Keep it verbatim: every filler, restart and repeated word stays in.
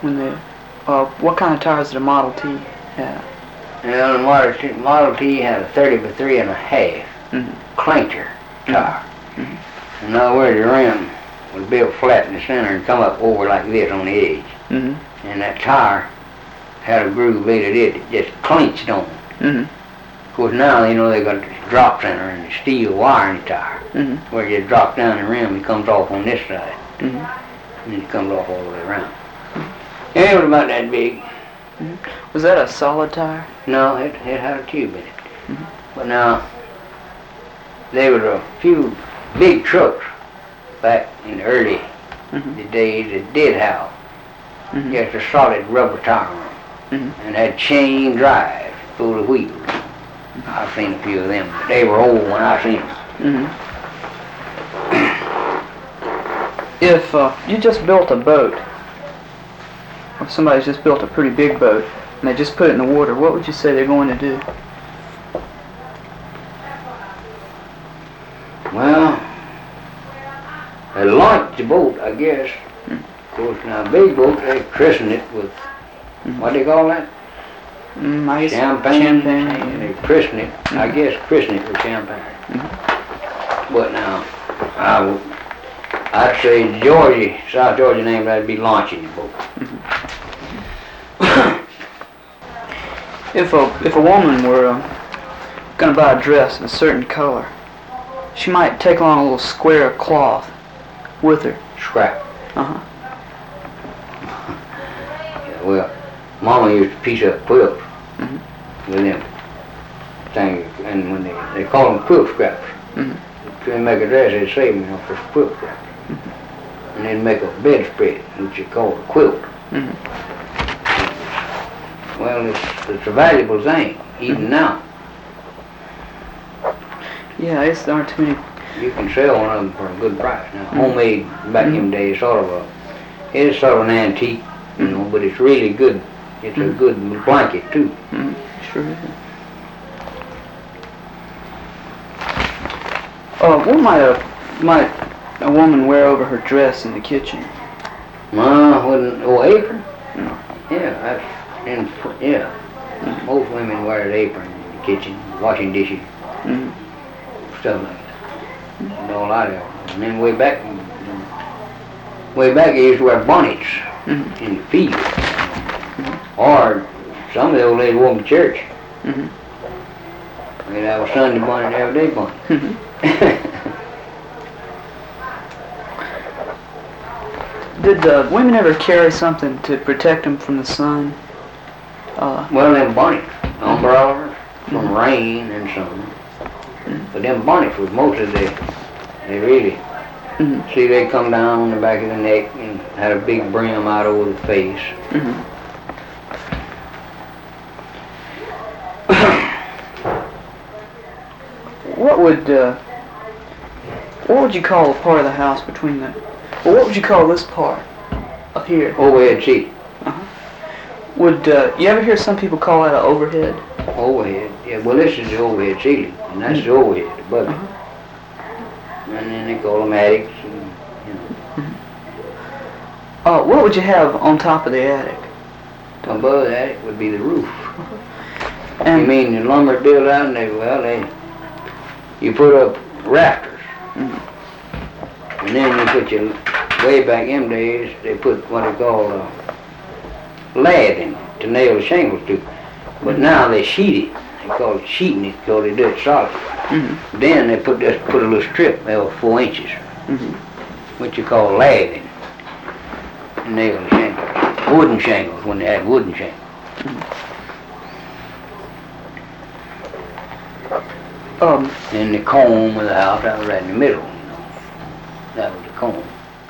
when they, uh, what kind of tires did a Model T have? Well, the Model T, Model T had a thirty by three and a half Mm-hmm. clinker tire. Mm-hmm. In other words, the rim was built flat in the center and come up over like this on the edge. Mm-hmm. And that tire had a groove in it, it just clinched on. Mm-hmm. Of course, now, you know, they got the drop center and the steel wire in the tire, Mm-hmm. where you drop down the rim, it comes off on this side, Mm-hmm. and then it comes off all the way around. And it was about that big. Mm-hmm. Was that a solid tire? No, it, it had a tube in it. Mm-hmm. But now, there were a few big trucks back in the early Mm-hmm. the days that did have Mm-hmm. just a solid rubber tire on them, Mm-hmm. and had chain drive full of wheels. I've seen a few of them, but they were old when I seen them. Mm-hmm. If uh, you just built a boat, or somebody's just built a pretty big boat, and they just put it in the water, what would you say they're going to do? Well, they launched the boat, I guess. Of course, now a big boat, they christen it with, Mm-hmm. what do you call that? Mm, ice, Champagne. champagne. And they christen it, mm-hmm. I guess christen it with champagne. Mm-hmm. But now, I would, I'd say Georgia, South Georgia name, that'd be launching the boat. Mm-hmm. if a if a woman were uh, going to buy a dress of a certain color, she might take along a little square of cloth with her. Scrap. Uh-huh. Yeah, well, Mama used to piece up quilts Mm-hmm. with them things, and when they, they call them quilt scraps. Mm-hmm. If they make a dress, they'd save them for quilt scraps. Mm-hmm. And they'd make a bedspread, which you call a quilt. Mm-hmm. Well, it's, it's a valuable thing, even Mm-hmm. now. Yeah, I guess there aren't too many. You can sell one of them for a good price. Now, Mm-hmm. homemade back in the day, sort of a, it is sort of an antique, you know, but it's really good. It's Mm-hmm. a good blanket too. Mm-hmm. Sure is. Uh, what might a might a woman wear over her dress in the kitchen? Uh, wouldn't, oh, apron? No. Yeah, that's, in, yeah. Mm-hmm. Most women wear an apron in the kitchen, washing dishes, Mm-hmm. stuff like that. And all that else. And then way back, way back they used to wear bonnets Mm-hmm. in the field. Or some of the old ladies wore them to church. Mm-hmm. They'd have a Sunday bonnet and every day bonnet. Mm-hmm. Did uh, women ever carry something to protect them from the sun? Uh, Well, them bonnets, umbrellas, from Mhm. rain and sun. Mhm. But them bonnets was most of the, they really, mm-hmm. see they come down on the back of the neck and had a big brim out over the face. Mm-hmm. What would uh, what would you call the part of the house between the? Well, what would you call this part up here? Overhead seat. Uh-huh. Would uh, you ever hear some people call that an overhead? Overhead. Yeah, well this is the overhead ceiling, and that's the overhead above it. Uh-huh. And then they call them attics, and, you know. Mm-hmm. Uh, what would you have on top of the attic? Above the attic would be the roof. And You mean the lumber built out and they, well, they, you put up rafters. Mm-hmm. And then you put your, way back in them days, they put what they call uh, lath in it to nail the shingles to. But now they sheet it. They call it sheeting it because they do it solid. Mm-hmm. Then they put this, put a little strip, they were four inches, Mm-hmm. what you call lath in it, to nail the shingles. Wooden shingles, when they had wooden shingles. Um, And the comb of the house, that was right in the middle, you know. That was the comb.